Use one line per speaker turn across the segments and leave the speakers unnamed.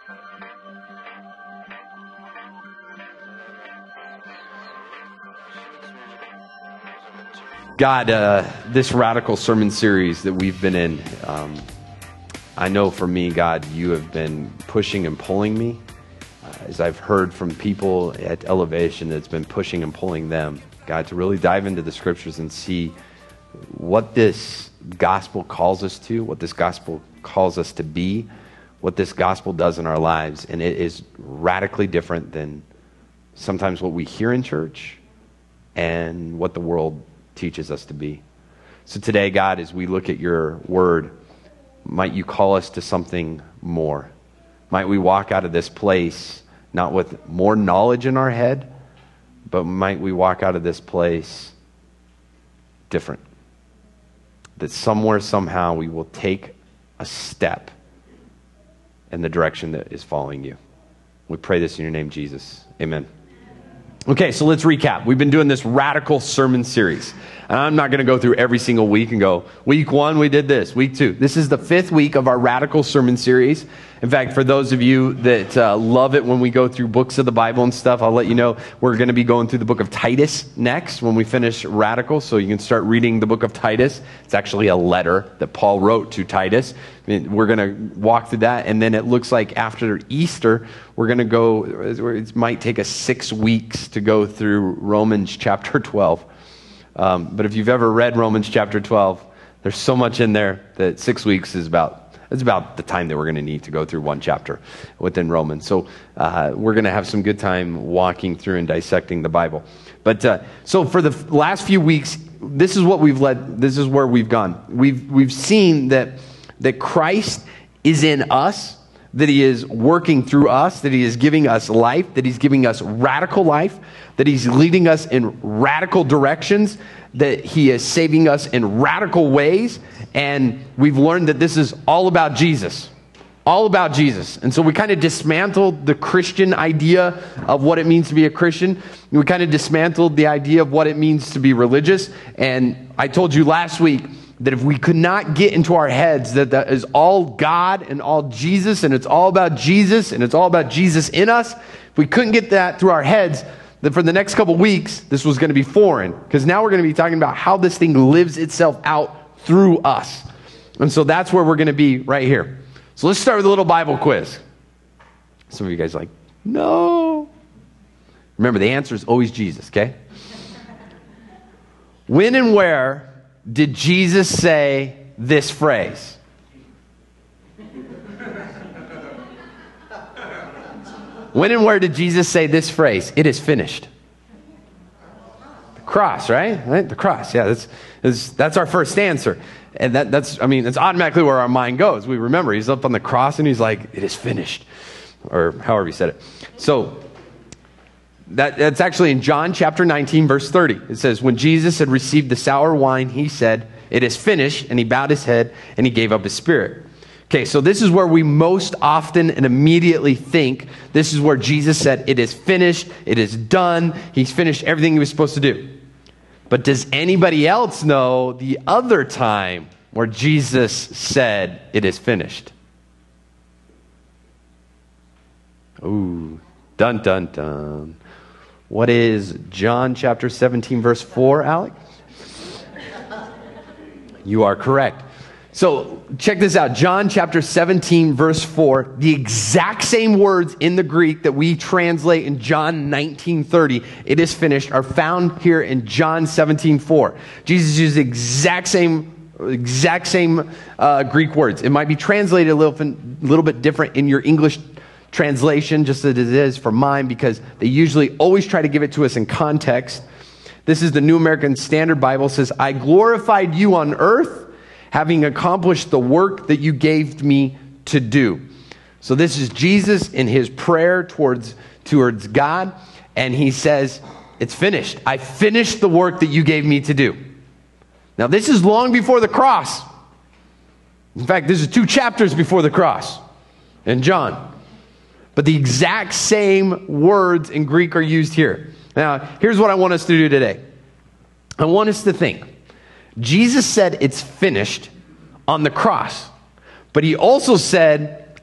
God, this radical sermon series that we've been in, I know for me, God, you have been pushing and pulling me. As I've heard from people at Elevation, that's been pushing and pulling them, God, to really dive into the scriptures and see what this gospel calls us to, what this gospel calls us to be, what this gospel does in our lives. And it is radically different than sometimes what we hear in church and what the world teaches us to be. So today, God, as we look at your word, might you call us to something more? Might we walk out of this place not with more knowledge in our head, but might we walk out of this place different? That somewhere, somehow, we will take a step in the direction that is following you. We pray this in your name, Jesus. Amen. Okay, so let's recap. We've been doing this radical sermon series. And I'm not going to go through every single week and go, week 1, we did this. Week 2. This is the 5th week of our radical sermon series. In fact, for those of you that love it when we go through books of the Bible and stuff, I'll let you know we're going to be going through the book of Titus next when we finish radical. So you can start reading the book of Titus. It's actually a letter that Paul wrote to Titus. We're going to walk through that. And then it looks like after Easter, we're going to go, it might take us 6 weeks to go through Romans chapter 12. But if you've ever read Romans chapter 12, there's so much in there that 6 weeks is about the time that we're going to need to go through one chapter within Romans. So we're going to have some good time walking through and dissecting the Bible. But so for the last few weeks, this is what we've led. This is where we've gone. We've seen that Christ is in us, that he is working through us, that he is giving us life, that he's giving us radical life, that he's leading us in radical directions, that he is saving us in radical ways. And we've learned that this is all about Jesus. All about Jesus. And so we kind of dismantled the Christian idea of what it means to be a Christian. We kind of dismantled the idea of what it means to be religious. And I told you last week that if we could not get into our heads that is all God and all Jesus, and it's all about Jesus, and it's all about Jesus in us, if we couldn't get that through our heads, then for the next couple weeks, this was going to be foreign. Because now we're going to be talking about how this thing lives itself out through us. And so that's where we're going to be right here. So let's start with a little Bible quiz. Some of you guys are like, no. Remember, the answer is always Jesus, okay? When and where did Jesus say this phrase? When and where did Jesus say this phrase? It is finished. The cross, right? The cross. Yeah, that's our first answer. And that's automatically where our mind goes. We remember he's up on the cross and he's like, it is finished. Or however he said it. So that's actually in John chapter 19, verse 30. It says, when Jesus had received the sour wine, he said, it is finished. And he bowed his head and he gave up his spirit. Okay, so this is where we most often and immediately think this is where Jesus said, it is finished, it is done, he's finished everything he was supposed to do. But does anybody else know the other time where Jesus said, it is finished? Ooh, dun, dun, dun. What is John chapter 17, verse 4, Alec? You are correct. So check this out. John chapter 17, verse 4, the exact same words in the Greek that we translate in John 19:30, it is finished, are found here in John 17:4. Jesus used the exact same Greek words. It might be translated a little bit different in your English translation, just as it is for mine, because they usually always try to give it to us in context. This is the New American Standard Bible. It says, I glorified you on earth, having accomplished the work that you gave me to do. So this is Jesus in his prayer towards God, and he says, it's finished. I finished the work that you gave me to do. Now this is long before the cross. In fact, this is 2 chapters before the cross in John. But the exact same words in Greek are used here. Now, here's what I want us to do today. I want us to think. Jesus said it's finished on the cross. But he also said,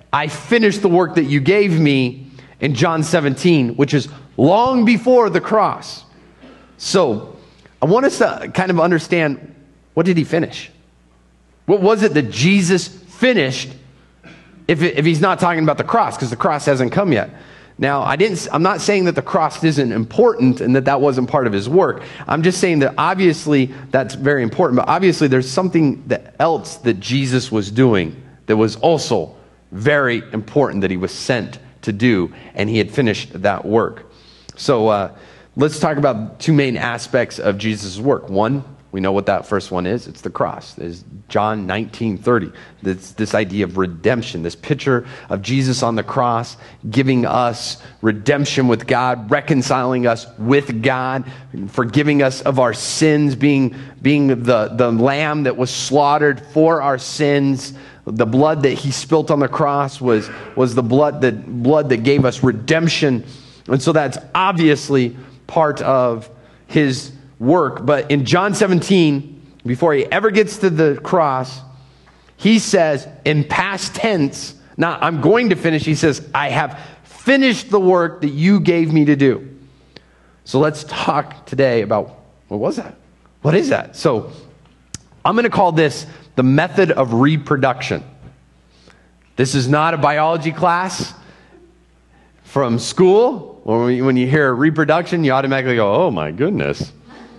I finished the work that you gave me in John 17, which is long before the cross. So I want us to kind of understand, what did he finish? What was it that Jesus finished if he's not talking about the cross, because the cross hasn't come yet? Now, I'm not saying that the cross isn't important and that wasn't part of his work. I'm just saying that obviously that's very important, but obviously there's something else that Jesus was doing that was also very important that he was sent to do, and he had finished that work. So let's talk about two main aspects of Jesus' work. One, we know what that first one is. It's the cross. It's John 19:30. This idea of redemption, this picture of Jesus on the cross, giving us redemption with God, reconciling us with God, forgiving us of our sins, being the lamb that was slaughtered for our sins. The blood that he spilt on the cross was the blood that gave us redemption. And so that's obviously part of his work. But in John 17, before he ever gets to the cross, he says in past tense, not I'm going to finish, he says, I have finished the work that you gave me to do. So let's talk today about, what was that? What is that? So I'm going to call this the method of reproduction. This is not a biology class from school. When you hear reproduction, you automatically go, oh my goodness.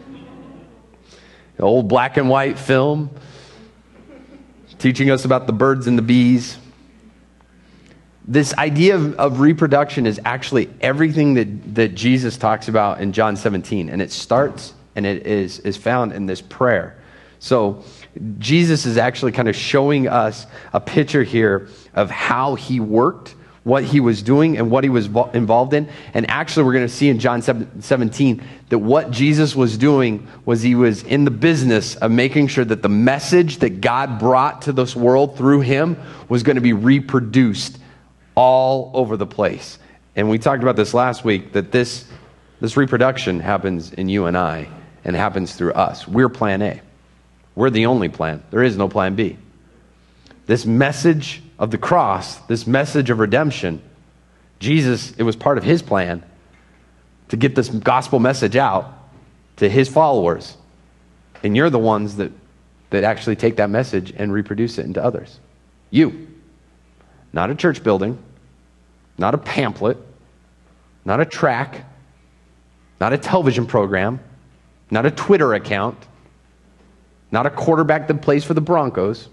The old black and white film teaching us about the birds and the bees. This idea of reproduction is actually everything that Jesus talks about in John 17. And it starts and it is found in this prayer. So Jesus is actually kind of showing us a picture here of how he worked, what he was doing, and what he was involved in. And actually, we're going to see in John 17 that what Jesus was doing was he was in the business of making sure that the message that God brought to this world through him was going to be reproduced all over the place. And we talked about this last week, that this reproduction happens in you and I, and happens through us. We're plan A. We're the only plan. There is no plan B. This message of the cross, this message of redemption, Jesus, it was part of his plan to get this gospel message out to his followers. And you're the ones that actually take that message and reproduce it into others. You. Not a church building, not a pamphlet, not a track, not a television program, not a Twitter account, not a quarterback that plays for the Broncos,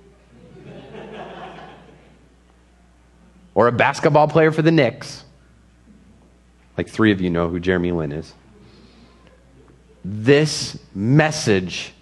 or a basketball player for the Knicks. Like 3 of you know who Jeremy Lin is. This message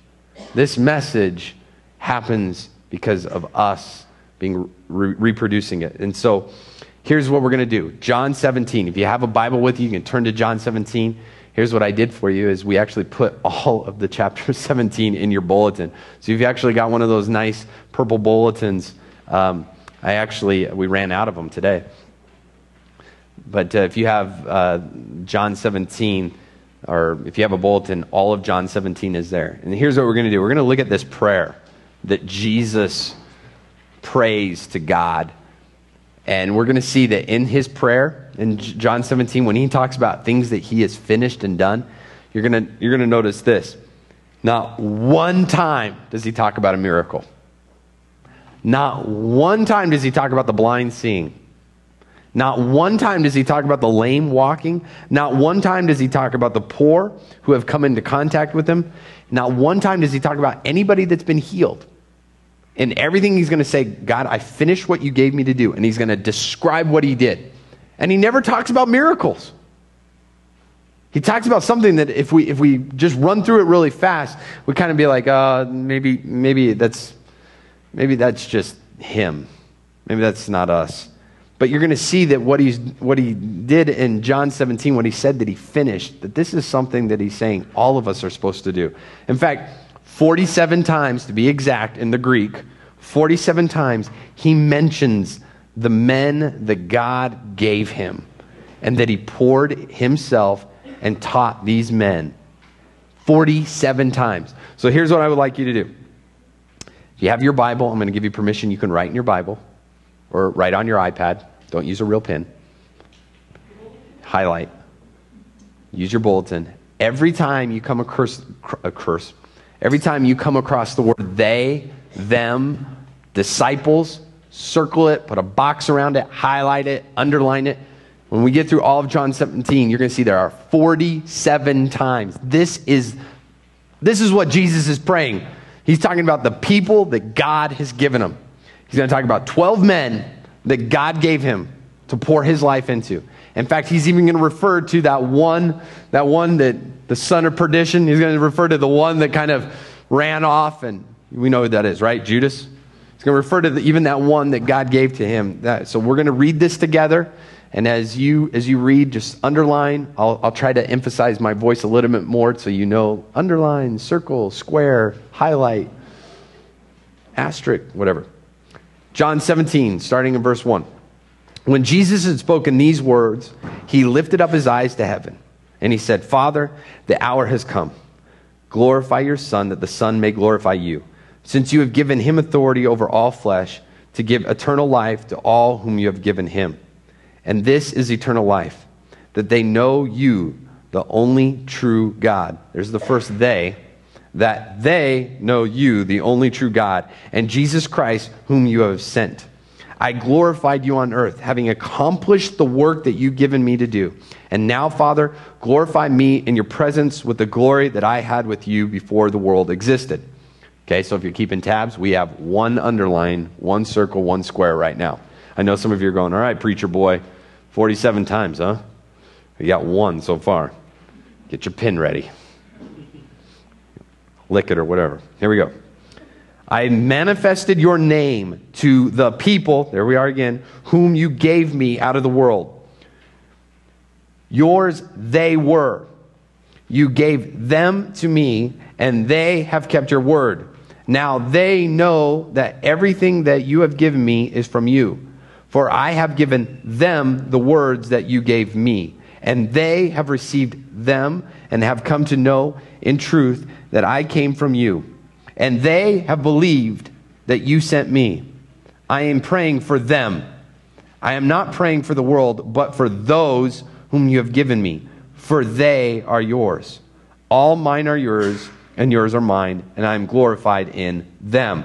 happens because of us being reproducing it. And so here's what we're going to do. John 17. If you have a Bible with you, you can turn to John 17. Here's what I did for you is we actually put all of the chapter 17 in your bulletin. So if you actually got one of those nice purple bulletins, we ran out of them today. But if you have John 17, or if you have a bulletin, all of John 17 is there. And here's what we're going to do. We're going to look at this prayer that Jesus prays to God. And we're going to see that in his prayer, in John 17, when he talks about things that he has finished and done, you're going to notice this. Not one time does he talk about a miracle. Not one time does he talk about the blind seeing. Not one time does he talk about the lame walking. Not one time does he talk about the poor who have come into contact with him. Not one time does he talk about anybody that's been healed. In everything he's going to say, God, I finished what you gave me to do. And he's going to describe what he did. And he never talks about miracles. He talks about something that if we just run through it really fast, we kind of be like, maybe that's just him. Maybe that's not us. But you're going to see that what he did in John 17, what he said that he finished, that this is something that he's saying all of us are supposed to do. In fact, 47 times, to be exact, in the Greek, 47 times, he mentions the men that God gave him and that he poured himself and taught these men 47 times. So here's what I would like you to do. If you have your Bible, I'm going to give you permission. You can write in your Bible. or write on your iPad. Don't use a real pen. Highlight. Use your bulletin. Every time you come every time you come across the word they, them, disciples, circle it, put a box around it, highlight it, underline it. When we get through all of John 17, you're going to see there are 47 times. This is what Jesus is praying. He's talking about the people that God has given him. He's going to talk about 12 men that God gave him to pour his life into. In fact, he's even going to refer to that one that the son of perdition. He's going to refer to the one that kind of ran off, and we know who that is, right? Judas. He's going to refer to even that one that God gave to him. So we're going to read this together, and as you read, just underline. I'll try to emphasize my voice a little bit more so you know. Underline, circle, square, highlight, asterisk, whatever. John 17, starting in verse 1. When Jesus had spoken these words, he lifted up his eyes to heaven, and he said, Father, the hour has come. Glorify your Son, that the Son may glorify you, since you have given him authority over all flesh, to give eternal life to all whom you have given him. And this is eternal life, that they know you, the only true God. There's the first they. That they know you, the only true God, and Jesus Christ, whom you have sent. I glorified you on earth, having accomplished the work that you've given me to do. And now, Father, glorify me in your presence with the glory that I had with you before the world existed. Okay, so if you're keeping tabs, we have one underline, one circle, one square right now. I know some of you are going, all right, preacher boy, 47 times, huh? You got one so far. Get your pen ready. Lick it or whatever. Here we go. I manifested your name to the people, there we are again, whom you gave me out of the world. Yours they were. You gave them to me, and they have kept your word. Now they know that everything that you have given me is from you. For I have given them the words that you gave me, and they have received them and have come to know in truth that I came from you. And they have believed that you sent me. I am praying for them. I am not praying for the world, but for those whom you have given me, for they are yours. All mine are yours, and yours are mine, and I am glorified in them.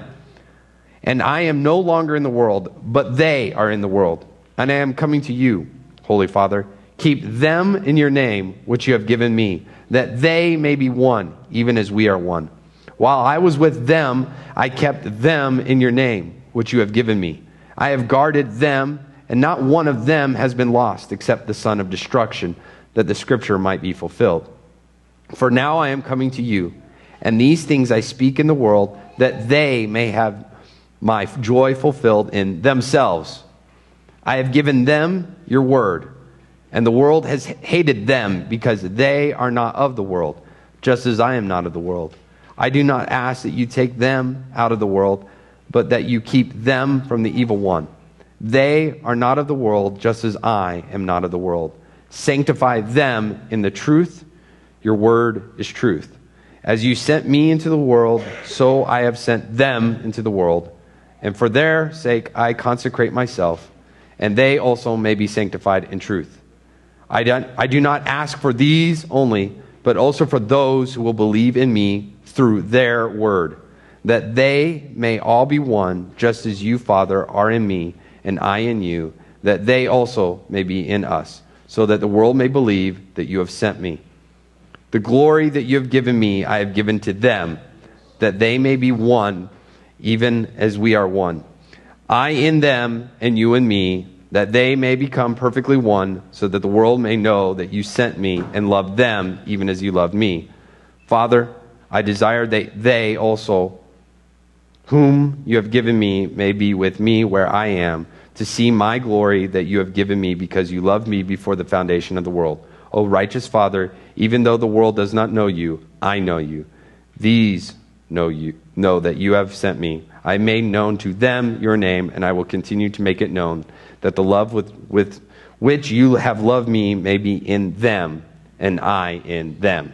And I am no longer in the world, but they are in the world. And I am coming to you, Holy Father. Keep them in your name, which you have given me, that they may be one, even as we are one. While I was with them, I kept them in your name, which you have given me. I have guarded them, and not one of them has been lost, except the son of destruction, that the scripture might be fulfilled. For now I am coming to you, and these things I speak in the world, that they may have my joy fulfilled in themselves. I have given them your word, and the world has hated them, because they are not of the world, just as I am not of the world. I do not ask that you take them out of the world, but that you keep them from the evil one. They are not of the world, just as I am not of the world. Sanctify them in the truth. Your word is truth. As you sent me into the world, so I have sent them into the world. And for their sake I consecrate myself, and they also may be sanctified in truth. I do not ask for these only, but also for those who will believe in me through their word, that they may all be one, just as you, Father, are in me, and I in you, that they also may be in us, so that the world may believe that you have sent me. The glory that you have given me, I have given to them, that they may be one, even as we are one. I in them, and you in me, that they may become perfectly one, so that the world may know that you sent me and loved them, even as you loved me. Father, I desire that they also, whom you have given me, may be with me where I am, to see my glory that you have given me, because you loved me before the foundation of the world. O righteous Father, even though the world does not know you, I know you. These know that you have sent me. I made known to them your name, and I will continue to make it known, that the love with which you have loved me may be in them, and I in them.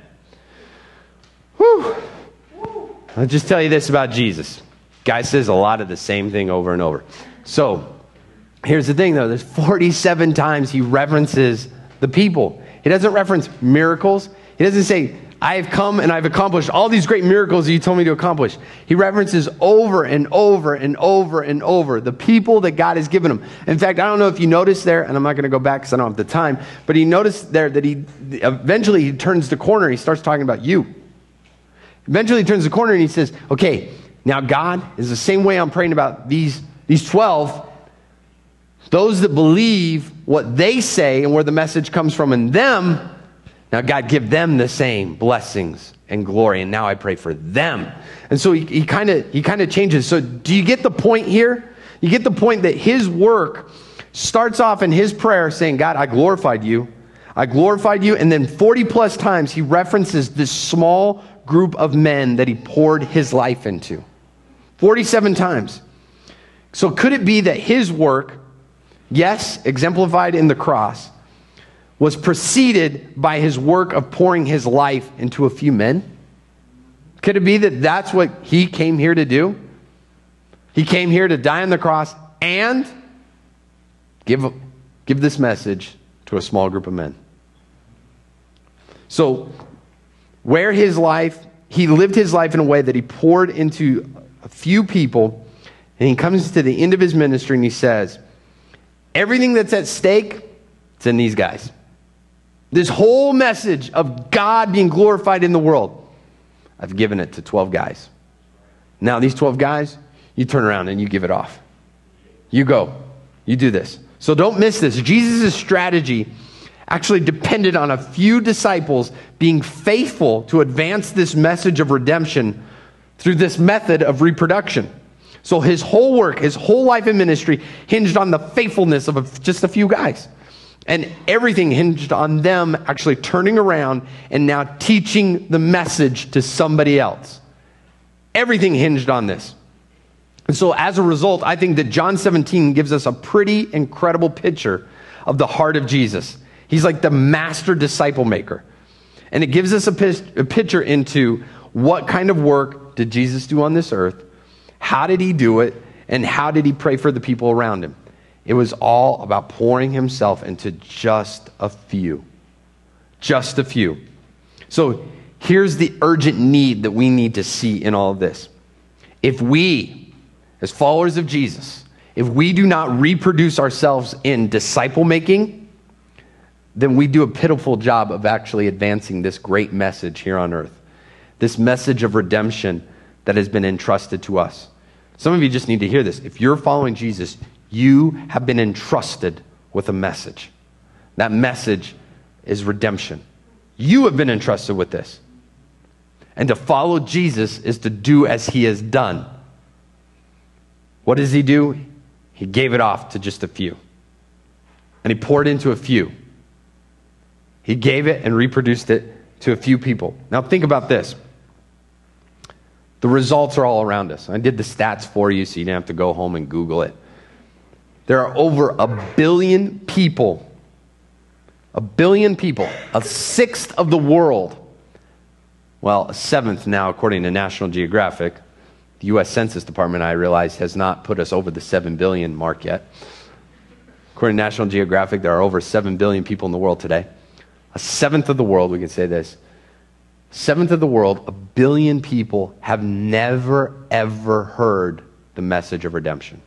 Whew. I'll just tell you this about Jesus. Guy says a lot of the same thing over and over. So, Here's the thing, though. There's 47 times he references the people. He doesn't reference miracles. He doesn't say, I have come and I've accomplished all these great miracles that you told me to accomplish. He references over and over and over and over the people that God has given him. In fact, I don't know if you noticed there, and I'm not going to go back because I don't have the time, but he noticed there that eventually he turns the corner and he starts talking about you. Eventually he turns the corner and he says, okay, now God is the same way I'm praying about these 12. Those that believe what they say and where the message comes from in them, now God give them the same blessings and glory. And now I pray for them. And so he kind of changes. So do you get the point here? You get the point that his work starts off in his prayer saying, God, I glorified you. I glorified you. And then 40 plus times he references this small group of men that he poured his life into. 47 times. So could it be that his work, yes, exemplified in the cross, was preceded by his work of pouring his life into a few men? Could it be that that's what he came here to do? He came here to die on the cross and give this message to a small group of men. So, where his life, he lived his life in a way that he poured into a few people, and he comes to the end of his ministry and he says, everything that's at stake, it's in these guys. This whole message of God being glorified in the world, I've given it to 12 guys. Now these 12 guys, you turn around and you give it off. You go. You do this. So don't miss this. Jesus' strategy actually depended on a few disciples being faithful to advance this message of redemption through this method of reproduction. So his whole work, his whole life and ministry hinged on the faithfulness of just a few guys. And everything hinged on them actually turning around and now teaching the message to somebody else. Everything hinged on this. And so as a result, I think that John 17 gives us a pretty incredible picture of the heart of Jesus. He's like the master disciple maker. And it gives us a picture into what kind of work did Jesus do on this earth, how did he do it, and how did he pray for the people around him. It was all about pouring himself into just a few. Just a few. So here's the urgent need that we need to see in all of this. If we, as followers of Jesus, if we do not reproduce ourselves in disciple making, then we do a pitiful job of actually advancing this great message here on earth. This message of redemption that has been entrusted to us. Some of you just need to hear this. If you're following Jesus, you have been entrusted with a message. That message is redemption. You have been entrusted with this. And to follow Jesus is to do as he has done. What does he do? He gave it off to just a few. And he poured into a few. He gave it and reproduced it to a few people. Now think about this. The results are all around us. I did the stats for you so you didn't have to go home and Google it. There are over 1 billion people. 1 billion people. A sixth of the world. Well, a seventh now, according to National Geographic. The U.S. Census Department, I realize, has not put us over the 7 billion mark yet. According to National Geographic, there are over 7 billion people in the world today. A seventh of the world, we can say this. Seventh of the world, 1 billion people have never, ever heard the message of redemption.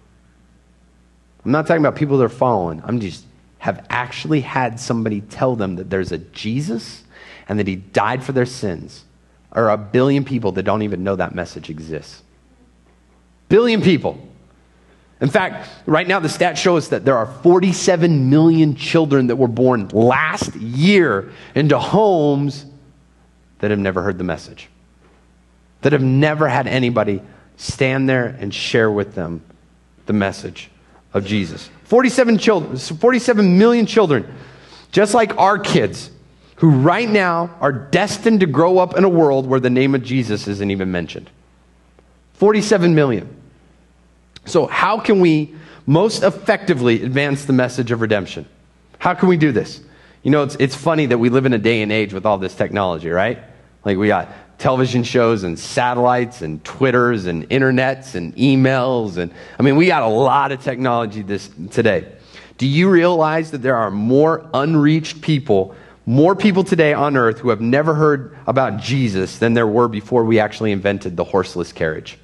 I'm not talking about people that are following. I'm just have actually had somebody tell them that there's a Jesus and that he died for their sins. Or 1 billion people that don't even know that message exists. 1 billion people. In fact, right now the stats show us that there are 47 million children that were born last year into homes that have never heard the message. That have never had anybody stand there and share with them the message of Jesus. 47 million children, just like our kids, who right now are destined to grow up in a world where the name of Jesus isn't even mentioned. 47 million. So how can we most effectively advance the message of redemption? How can we do this? You know, it's funny that we live in a day and age with all this technology, right? Like we got television shows and satellites and Twitters and internets and emails. And I mean, we got a lot of technology today. Do you realize that there are more unreached people, more people today on earth who have never heard about Jesus than there were before we actually invented the horseless carriage?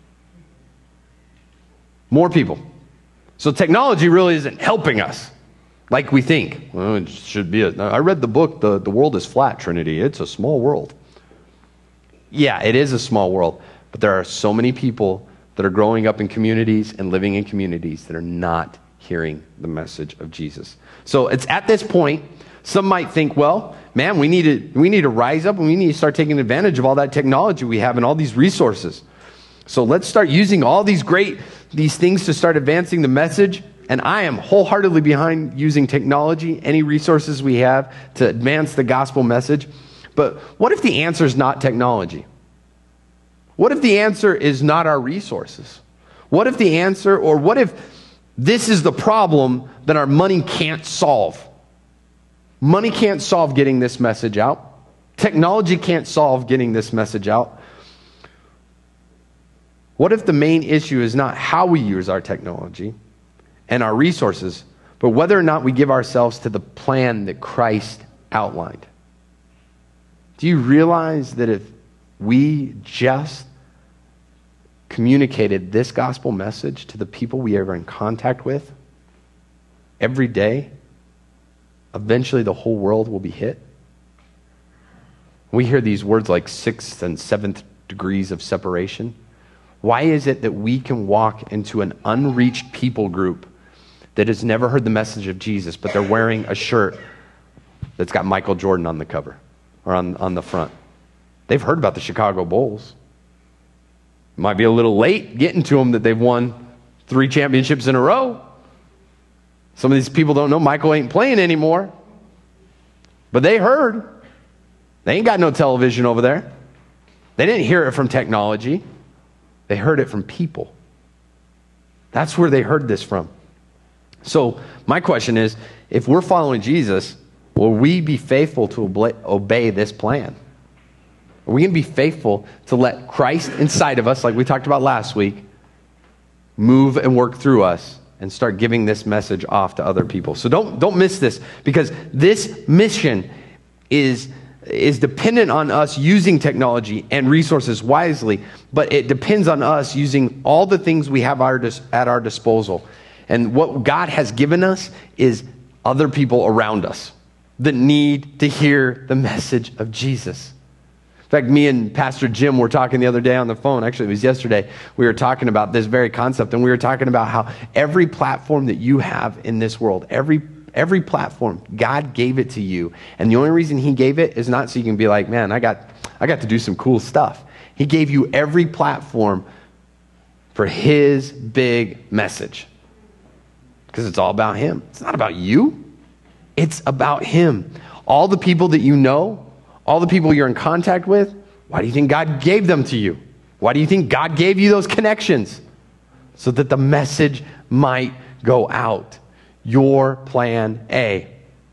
More people. So technology really isn't helping us like we think. Well, it should be. I read the book, The World is Flat, Trinity. It's a small world. Yeah, it is a small world, but there are so many people that are growing up in communities and living in communities that are not hearing the message of Jesus. So it's at this point, some might think, well, man, we need to rise up and we need to start taking advantage of all that technology we have and all these resources. So let's start using all these things to start advancing the message. And I am wholeheartedly behind using technology, any resources we have to advance the gospel message. But what if the answer is not technology? What if the answer is not our resources? What if this is the problem that our money can't solve? Money can't solve getting this message out. Technology can't solve getting this message out. What if the main issue is not how we use our technology and our resources, but whether or not we give ourselves to the plan that Christ outlined? Do you realize that if we just communicated this gospel message to the people we are in contact with every day, eventually the whole world will be hit? We hear these words like 6th and 7th degrees of separation. Why is it that we can walk into an unreached people group that has never heard the message of Jesus, but they're wearing a shirt that's got Michael Jordan on the cover or on the front? They've heard about the Chicago Bulls. Might be a little late getting to them that they've won 3 championships in a row. Some of these people don't know Michael ain't playing anymore. But they heard. They ain't got no television over there. They didn't hear it from technology. They heard it from people. That's where they heard this from. So my question is, if we're following Jesus, will we be faithful to obey this plan? Are we going to be faithful to let Christ inside of us, like we talked about last week, move and work through us and start giving this message off to other people? So don't miss this, because this mission is dependent on us using technology and resources wisely, but it depends on us using all the things we have at our disposal. And what God has given us is other people around us that need to hear the message of Jesus. In fact, me and Pastor Jim were talking the other day on the phone. Actually, it was yesterday. We were talking about this very concept, and we were talking about how every platform that you have in this world, every platform, God gave it to you. And the only reason he gave it is not so you can be like, man, I got to do some cool stuff. He gave you every platform for his big message. Because it's all about him. It's not about you. It's about him. All the people that you know, all the people you're in contact with, why do you think God gave them to you? Why do you think God gave you those connections? So that the message might go out. Your plan A.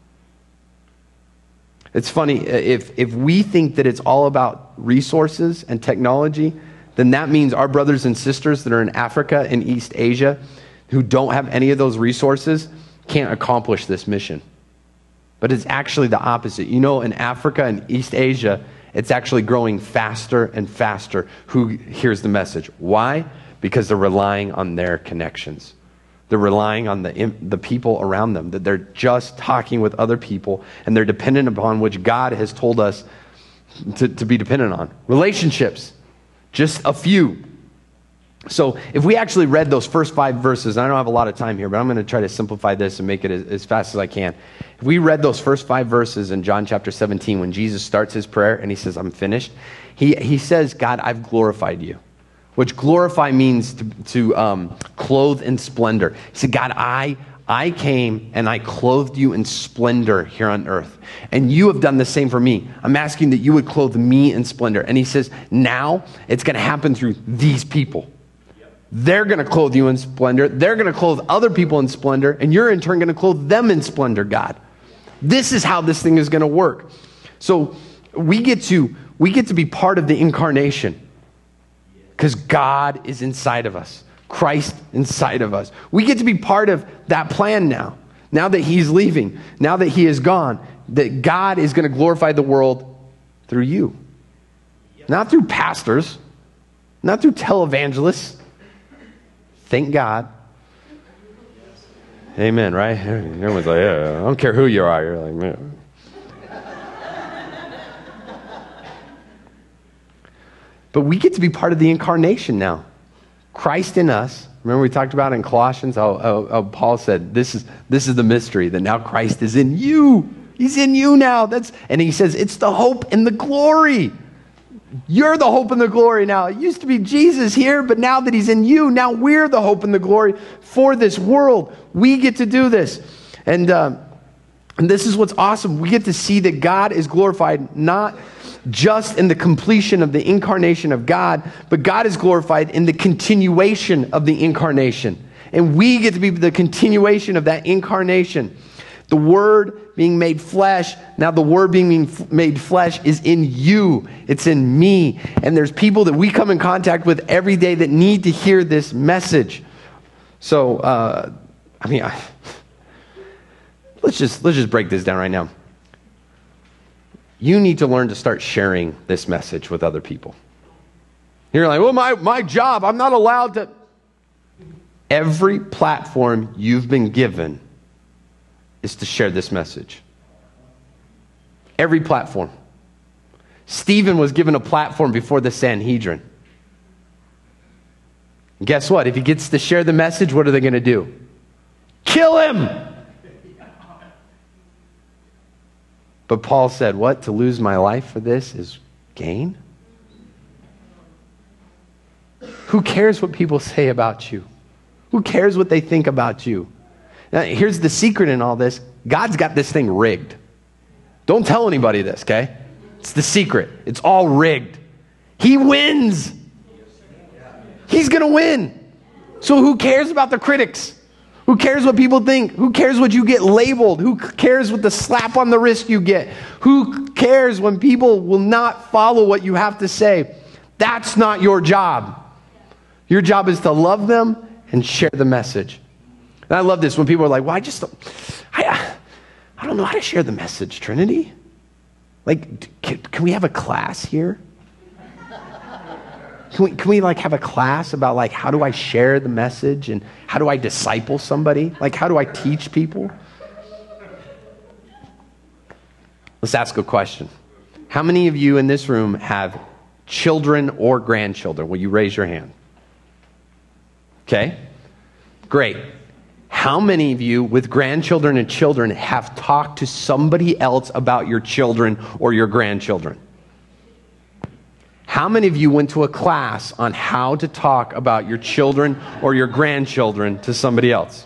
It's funny, if we think that it's all about resources and technology, then that means our brothers and sisters that are in Africa and East Asia who don't have any of those resources can't accomplish this mission. But it's actually the opposite. You know, in Africa and East Asia, it's actually growing faster and faster who hears the message. Why? Because they're relying on their connections. They're relying on the people around them, that they're just talking with other people, and they're dependent upon which God has told us to be dependent on. Relationships, just a few. So if we actually read those first 5 verses, I don't have a lot of time here, but I'm going to try to simplify this and make it as fast as I can. If we read those first 5 verses in John chapter 17, when Jesus starts his prayer and he says, I'm finished, he says, God, I've glorified you. Which glorify means to clothe in splendor. He said, God, I came and I clothed you in splendor here on earth. And you have done the same for me. I'm asking that you would clothe me in splendor. And he says, now it's going to happen through these people. They're going to clothe you in splendor. They're going to clothe other people in splendor. And you're in turn going to clothe them in splendor, God. This is how this thing is going to work. So we get to We get to be part of the incarnation because God is inside of us. Christ inside of us. We get to be part of that plan now. Now that he's leaving, now that he is gone, that God is going to glorify the world through you. Not through pastors, not through televangelists. Thank God. Amen, right? Everyone's like, yeah, I don't care who you are. You're like, man. But we get to be part of the incarnation now. Christ in us. Remember we talked about in Colossians how Paul said, this is the mystery, that now Christ is in you. He's in you now. And he says, it's the hope and the glory. You're the hope and the glory now. It used to be Jesus here, but now that he's in you, now we're the hope and the glory for this world. We get to do this. And this is what's awesome. We get to see that God is glorified not just in the completion of the incarnation of God, but God is glorified in the continuation of the incarnation. And we get to be the continuation of that incarnation. The Word being made flesh, now the Word being made flesh is in you. It's in me. And there's people that we come in contact with every day that need to hear this message. So, let's just break this down right now. You need to learn to start sharing this message with other people. You're like, well, my job, I'm not allowed to. Every platform you've been given is to share this message. Every platform. Stephen was given a platform before the Sanhedrin. And guess what? If he gets to share the message, what are they going to do? Kill him! But Paul said, what? To lose my life for this is gain? Who cares what people say about you? Who cares what they think about you? Now, here's the secret in all this. God's got this thing rigged. Don't tell anybody this, okay? It's the secret. It's all rigged. He wins. He's going to win. So who cares about the critics? Who cares what people think? Who cares what you get labeled? Who cares what the slap on the wrist you get? Who cares when people will not follow what you have to say? That's not your job. Your job is to love them and share the message. And I love this when people are like, well, I don't know how to share the message, Trinity. Like, can we have a class here? Can we like have a class about like how do I share the message and how do I disciple somebody? Like how do I teach people? Let's ask a question. How many of you in this room have children or grandchildren? Will you raise your hand? Okay, great. How many of you with grandchildren and children have talked to somebody else about your children or your grandchildren? How many of you went to a class on how to talk about your children or your grandchildren to somebody else?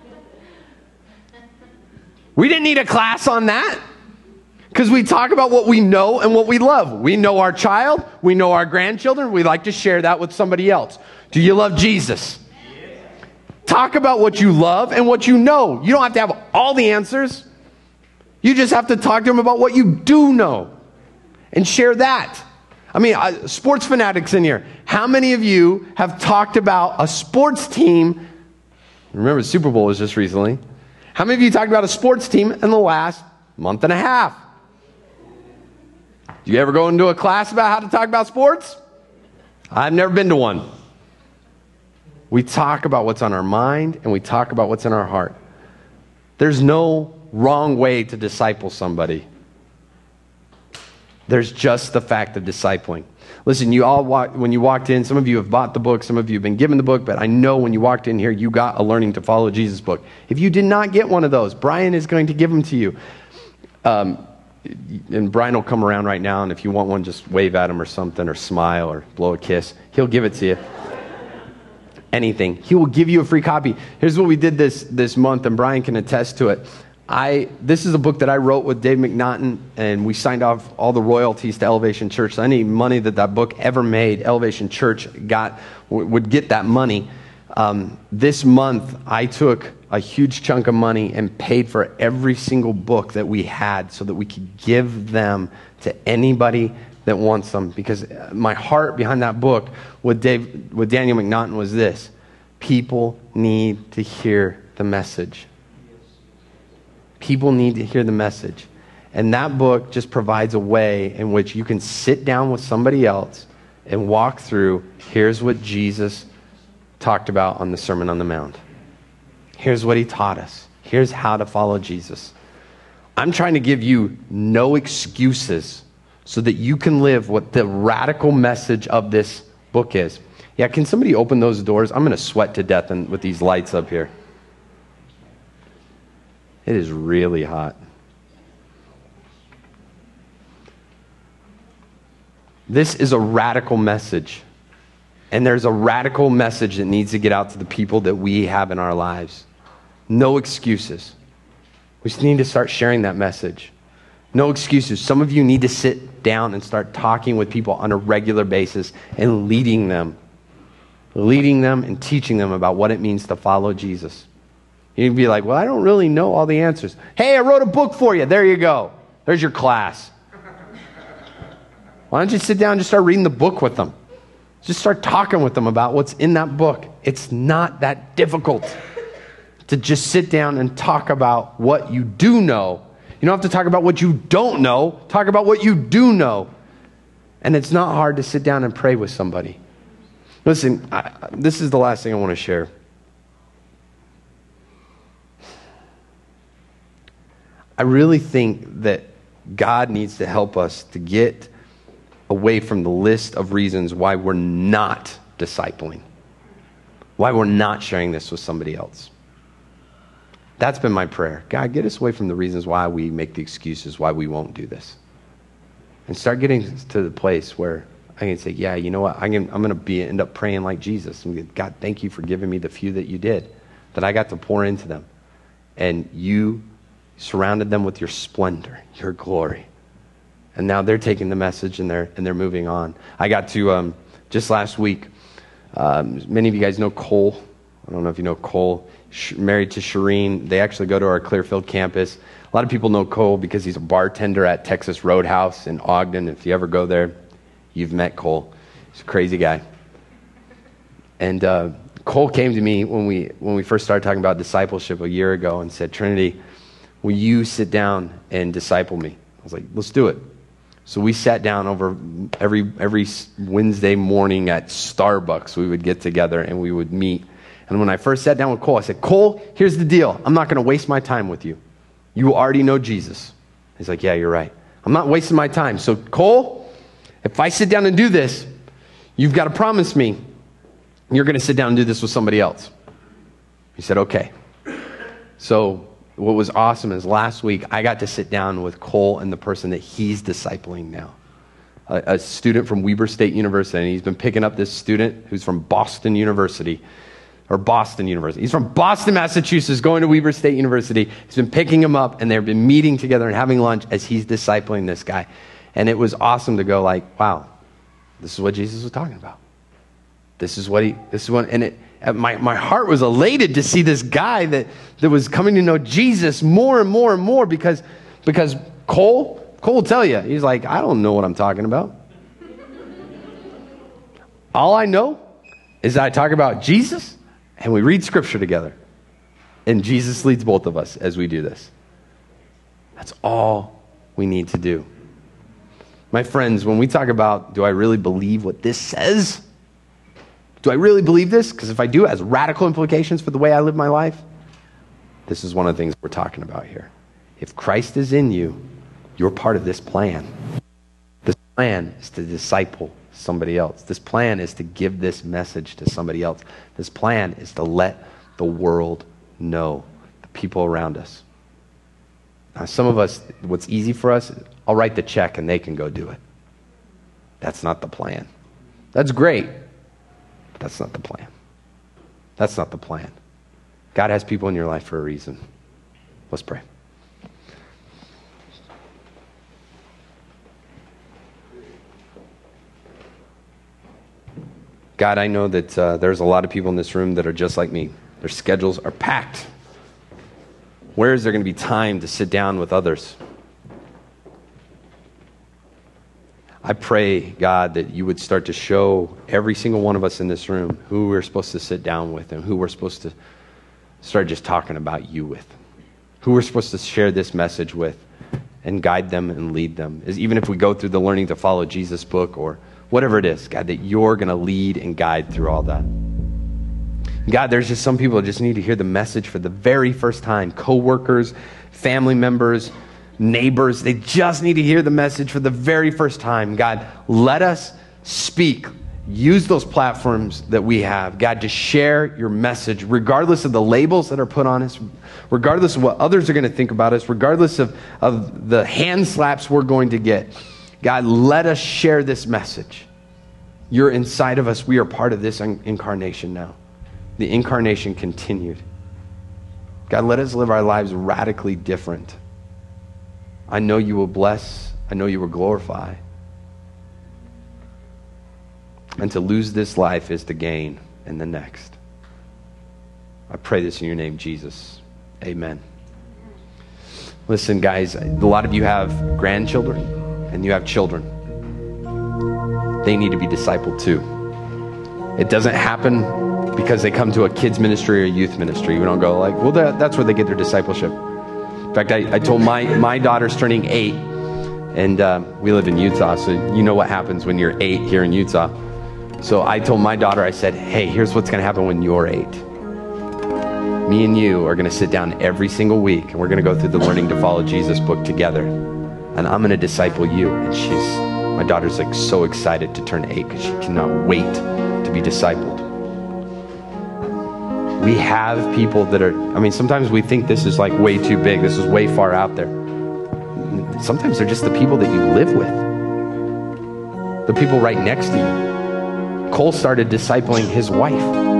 We didn't need a class on that because we talk about what we know and what we love. We know our child. We know our grandchildren. We like to share that with somebody else. Do you love Jesus? Talk about what you love and what you know. You don't have to have all the answers. You just have to talk to them about what you do know and share that. I mean, sports fanatics in here. How many of you have talked about a sports team? Remember, the Super Bowl was just recently. How many of you talked about a sports team in the last month and a half? Do you ever go into a class about how to talk about sports? I've never been to one. We talk about what's on our mind and we talk about what's in our heart. There's no wrong way to disciple somebody. There's just the fact of discipling. Listen, when you walked in, some of you have bought the book, some of you have been given the book, but I know when you walked in here, you got a Learning to Follow Jesus book. If you did not get one of those, Brian is going to give them to you. And Brian will come around right now, and if you want one, just wave at him or something, or smile, or blow a kiss. He'll give it to you. Anything. He will give you a free copy. Here's what we did this month, and Brian can attest to it. This is a book that I wrote with Dave McNaughton, and we signed off all the royalties to Elevation Church. So any money that book ever made, Elevation Church would get that money. This month, I took a huge chunk of money and paid for every single book that we had so that we could give them to anybody that wants them, because my heart behind that book with Daniel McNaughton was this: people need to hear the message. People need to hear the message. And that book just provides a way in which you can sit down with somebody else and walk through, here's what Jesus talked about on the Sermon on the Mount. Here's what he taught us. Here's how to follow Jesus. I'm trying to give you no excuses so that you can live what the radical message of this book is. Yeah, can somebody open those doors? I'm going to sweat to death with these lights up here. It is really hot. This is a radical message. And there's a radical message that needs to get out to the people that we have in our lives. No excuses. We just need to start sharing that message. No excuses. Some of you need to sit down and start talking with people on a regular basis and leading them and teaching them about what it means to follow Jesus. You'd be like, well, I don't really know all the answers. Hey, I wrote a book for you. There you go. There's your class. Why don't you sit down and just start reading the book with them? Just start talking with them about what's in that book. It's not that difficult to just sit down and talk about what you do know. You don't have to talk about what you don't know. Talk about what you do know. And it's not hard to sit down and pray with somebody. Listen, this is the last thing I want to share. I really think that God needs to help us to get away from the list of reasons why we're not discipling, why we're not sharing this with somebody else. That's been my prayer. God, get us away from the reasons why we make the excuses why we won't do this, and start getting to the place where I can say, yeah, you know what, I'm going to end up praying like Jesus. God, thank you for giving me the few that you did, that I got to pour into them, and you surrounded them with your splendor, your glory. And now they're taking the message and they're moving on. I got to, just last week, many of you guys know Cole. I don't know if you know Cole, married to Shireen. They actually go to our Clearfield campus. A lot of people know Cole because he's a bartender at Texas Roadhouse in Ogden. If you ever go there, you've met Cole. He's a crazy guy. And Cole came to me when we first started talking about discipleship a year ago and said, Trinity, will you sit down and disciple me? I was like, let's do it. So we sat down over every Wednesday morning at Starbucks. We would get together and we would meet. And when I first sat down with Cole, I said, Cole, here's the deal. I'm not going to waste my time with you. You already know Jesus. He's like, yeah, you're right. I'm not wasting my time. So Cole, if I sit down and do this, you've got to promise me you're going to sit down and do this with somebody else. He said, okay. So what was awesome is last week I got to sit down with Cole and the person that he's discipling now, a student from Weber State University. And he's been picking up this student who's from Boston University. He's from Boston, Massachusetts, going to Weber State University. He's been picking him up, and they've been meeting together and having lunch as he's discipling this guy. And it was awesome to go like, wow, this is what Jesus was talking about. My heart was elated to see this guy that was coming to know Jesus more and more and more because Cole will tell you, he's like, I don't know what I'm talking about. All I know is that I talk about Jesus and we read scripture together. And Jesus leads both of us as we do this. That's all we need to do. My friends, when we talk about, do I really believe what this says? Do I really believe this? Because if I do, it has radical implications for the way I live my life. This is one of the things we're talking about here. If Christ is in you, you're part of this plan. This plan is to disciple somebody else. This plan is to give this message to somebody else. This plan is to let the world know, the people around us. Now, some of us, what's easy for us, I'll write the check and they can go do it. That's not the plan. That's great. That's not the plan. That's not the plan. God has people in your life for a reason. Let's pray. God, I know that there's a lot of people in this room that are just like me. Their schedules are packed. Where is there going to be time to sit down with others? I pray, God, that you would start to show every single one of us in this room who we're supposed to sit down with and who we're supposed to start just talking about you with, who we're supposed to share this message with and guide them and lead them. Even if we go through the Learning to Follow Jesus book or whatever it is, God, that you're going to lead and guide through all that. God, there's just some people that just need to hear the message for the very first time. Coworkers, family members, neighbors, they just need to hear the message for the very first time. God, let us speak. Use those platforms that we have, God, to share your message, regardless of the labels that are put on us, regardless of what others are going to think about us, regardless of the hand slaps we're going to get. God, let us share this message. You're inside of us. We are part of this incarnation now. The incarnation continued. God, let us live our lives radically different. I know you will bless. I know you will glorify. And to lose this life is to gain in the next. I pray this in your name, Jesus. Amen. Listen, guys, a lot of you have grandchildren and you have children. They need to be discipled too. It doesn't happen because they come to a kids ministry or a youth ministry. We don't go like, well, that's where they get their discipleship. In fact, I told my daughter's turning 8, and we live in Utah, so you know what happens when you're 8 here in Utah. So I told my daughter, I said, hey, here's what's going to happen when you're 8. Me and you are going to sit down every single week, and we're going to go through the Learning to Follow Jesus book together, and I'm going to disciple you. And my daughter's like so excited to turn 8 because she cannot wait to be discipled. We have people that are, sometimes we think this is like way too big. This is way far out there. Sometimes they're just the people that you live with. The people right next to you. Cole started discipling his wife.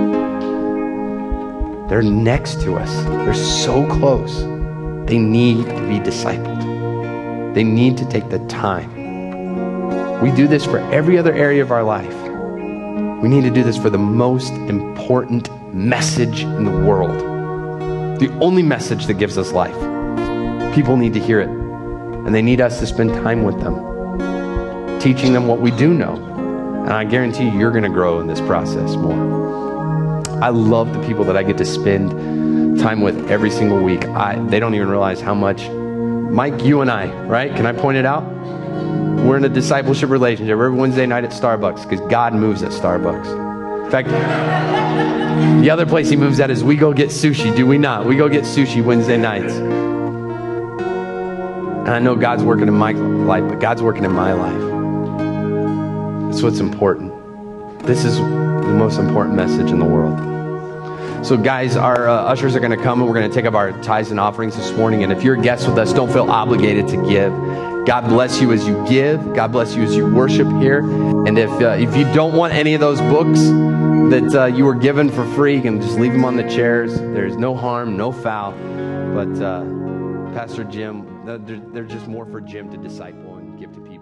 They're next to us. They're so close. They need to be discipled. They need to take the time. We do this for every other area of our life. We need to do this for the most important message in the world. The only message that gives us life. People need to hear it. And they need us to spend time with them, teaching them what we do know. And I guarantee you're going to grow in this process more. I love the people that I get to spend time with every single week. They don't even realize how much. Mike, you and I, right? Can I point it out? We're in a discipleship relationship every Wednesday night at Starbucks because God moves at Starbucks. In fact, the other place he moves at is we go get sushi, do we not? We go get sushi Wednesday nights. And I know God's working in my life, but God's working in my life. That's what's important. This is the most important message in the world. So guys, our ushers are going to come and we're going to take up our tithes and offerings this morning. And if you're a guest with us, don't feel obligated to give. God bless you as you give. God bless you as you worship here. And if you don't want any of those books that you were given for free, you can just leave them on the chairs. There's no harm, no foul. But Pastor Jim, they're just more for Jim to disciple and give to people.